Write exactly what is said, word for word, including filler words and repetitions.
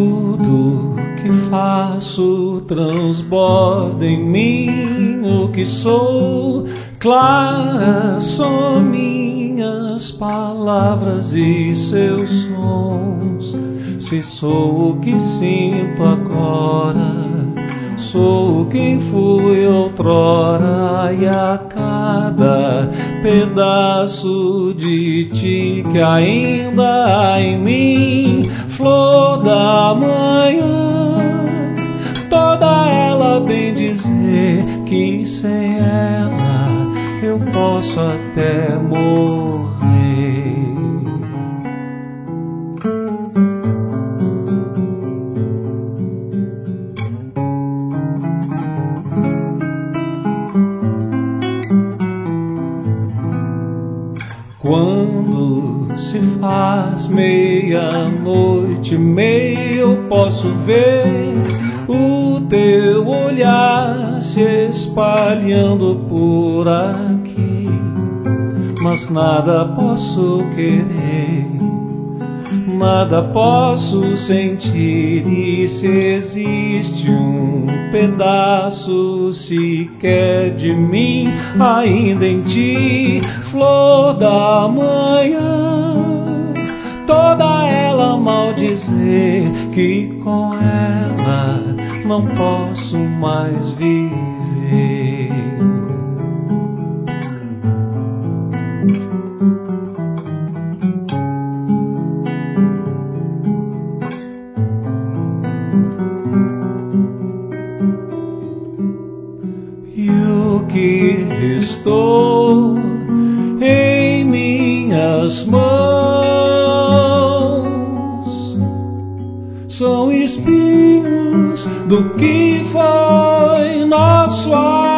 Tudo que faço transborda em mim o que sou. Claras são minhas palavras e seus sons. Se sou o que sinto agora, sou quem fui outrora, e a cada pedaço de ti que ainda há em mim, flor da manhã, toda ela bem dizer que sem ela eu posso até morrer. Quando se faz meia-noite, meia eu posso ver o teu olhar se espalhando por aqui, mas nada posso querer, nada posso sentir, e se existe um pedaço sequer de mim ainda em ti, flor da manhã, toda ela mal dizer que com ela não posso mais viver. E o que restou em minhas mãos são espinhos do que foi nosso amor.